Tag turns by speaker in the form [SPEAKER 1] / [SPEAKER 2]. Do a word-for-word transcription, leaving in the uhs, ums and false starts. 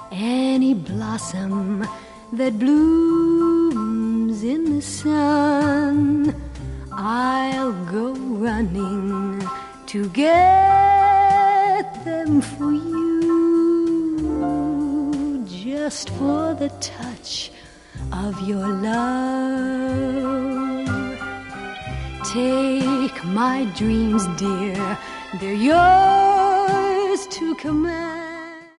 [SPEAKER 1] any blossom that blooms in the sun. I'll go running to get them for you, just for the touch of your love. Take my dreams, dear, they're yours to command.